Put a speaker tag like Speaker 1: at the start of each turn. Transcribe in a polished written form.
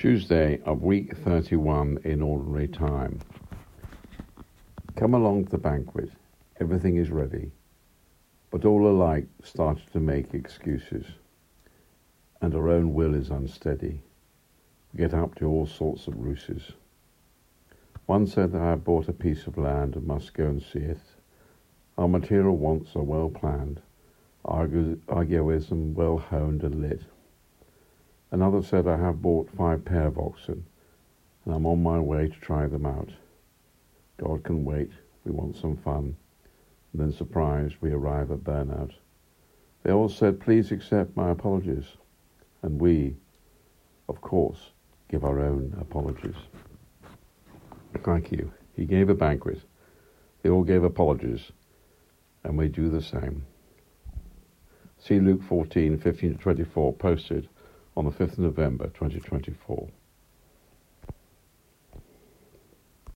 Speaker 1: Tuesday of week 31 in ordinary time. Come along to the banquet. Everything is ready. But all alike started to make excuses. And our own will is unsteady. We get up to all sorts of ruses. One said that I have bought a piece of land and must go and see it. Our material wants are well planned. Our egoism well honed and lit. Another said I have bought 5 pair of oxen, and I'm on my way to try them out. God can wait, we want some fun. And then surprised, we arrive at burnout. They all said, please accept my apologies. And we, of course, give our own apologies. Thank you. He gave a banquet. They all gave apologies, and we do the same. See Luke 14:15-24 posted on the 5th of November 2024.